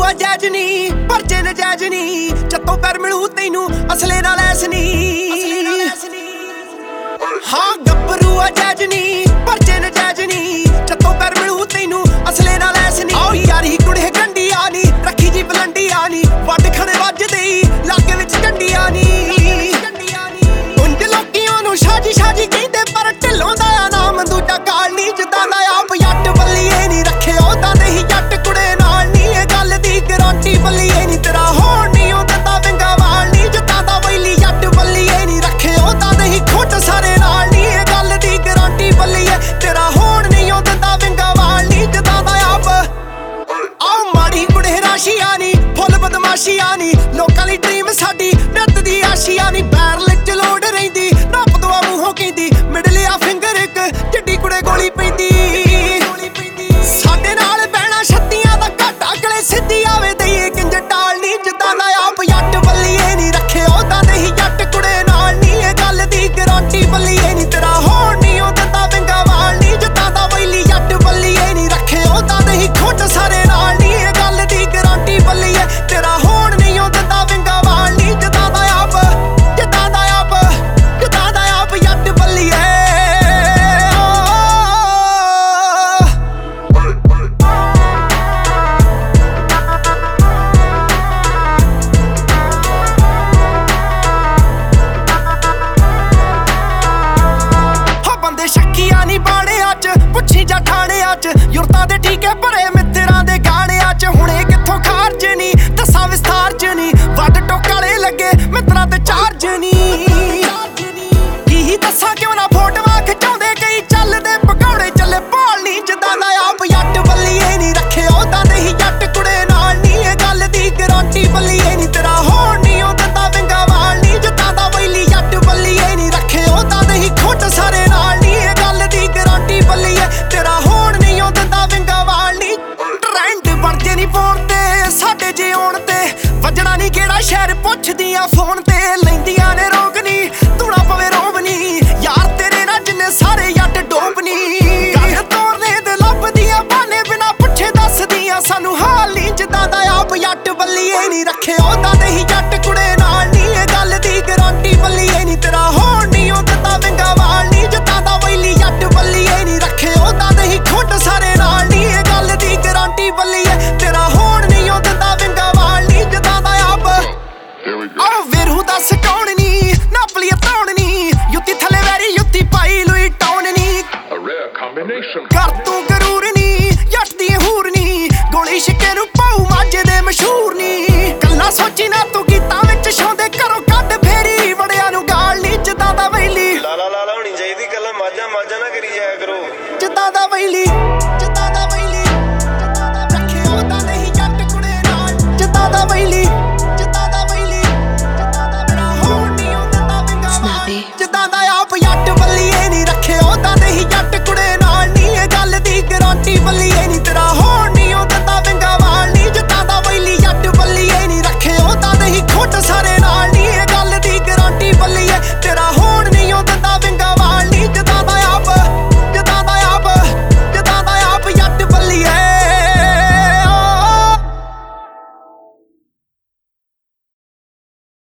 जायज नी परचे नजायज नी जत्तों पैर मिलू तैनू असले नाल ऐस नी हाँ गब्बरू जायज नी परचे नजायज नी जत्तों पैर मिलू तैनू असले नाल ऐस नी आओ यारी कुड़े गंडी आनी रखी जी बलंडी आनी वड खड़े वजदे लागे विच डंडी आनी उंज लोकियां नू शाजी शाजी कहंदे पर ढिल्लों दा नाम दूजा काल नी जिद्दां दा आप जट बल्लीए नी रखे ओदा नहीं जट कुड़े नाल नी ये गल दी गारंटी बल्लीए नी तेरा होण नी ओ दिंदा विंगा वाल नी जिद्दां दा बैली जट बल्लीए नी रखे ओदा नहीं खुट सारे नाल नी ये गल दी गारंटी बल्लीए तेरा होण नी ओ दिंदा विंगा वाल नी जिद्दां दा आप आओ माड़ी कुड़े राशिया नी फुल बदमाशिया नी लोकां दी ड्रीम साडी नत दी आशिया नी पैर लिच लोड़ रहिंदी नप दवा मूहों कहंदी मिडल आ फिंगर इक जिड्डी कुड़े गोली पैंदी साडे नाल बहना छत्तियां दा घाटा अगले सिद्धी आवे दईए किंज टाल नी जिद्दां दा आप जट बल्लीए नी रखे ओदा नहीं जट कुड़े नाल नी ये गल दी गारंटी बल्लीए नी तेरा होण नी ओ दिंदा विंगा वाल नी जिद्दां दा बैली जट बल्लीए नी रखे ओदा नहीं खुट सारे नाल नी ये गल दी गारंटी बल्लीए तेरा होण नी ओ दिंदा विंगा वाल नी जिद्दां दा आप जट बल्लीए शक्कियां नी बाणियां च पुच्छी जा ठाणियां च युरतां दे ठीके भरे मित्तरां दे गाणियां च हुणे कित्थों खारज नी दस्सां विस्तार च नी वड टोकाले लगे मित्तरां ते चार्ज नी की दस्सां क्यों ना फोटोआं खिचाउंदे कई चलदे पकौड़े चले भाल नी जिद्दां दा आप जट बल्लीए नी रखे ओदा नहीं जट कुड़े नाल नी ये गल दी गारंटी बल्लीए नी तेरा होण नी ओ दिंदा विंगा वाल नी जिद्दां दा बैली जट बल्लीए नी रखे ओदा नहीं खुट सारे नाल नी ये गल दी गारंटी बल्लीए तेरा होण नी ओ दिंदा विंगा वाल नी ट्रेंड वरजे नी फोन ते साडे जे आउण ते वजणा नी केड़ा शहर पुछदियां फोन ते लैंदियां ने रोग नी धूना पवे रोब नी यार तेरे नाल जिन्ने सारे जट डोब नी गल तोरने ते लभदियां बहाने बिना पुछे दसदियां सानू हाल नी जिद्दां दा आप जट बल्लीए नी रखे ओदा नहीं जट कुड़े नाल नी ये गल दी गारंटी बल्लीए नी तेरा होण नी ओ दिंदा विंगा वाल नी जिद्दां दा बैली जट बल्लीए नी रखे ओदा नहीं खुट सारे नाल नी ये गल दी गारंटी बल्लीए तेरा होण नी ओ दिंदा विंगा वाल नी जिद्दां दा आप आओ वेरू दस कौन नी नापली तौण नी युत्ती थले वैरी युत्ती पाई लुई टाउन नी कर तू गरूर नी जट दी हूर नी गोली शिके नू पाऊ माजे दे मशहूर नी कल्ला सोची ना तू गीतां विच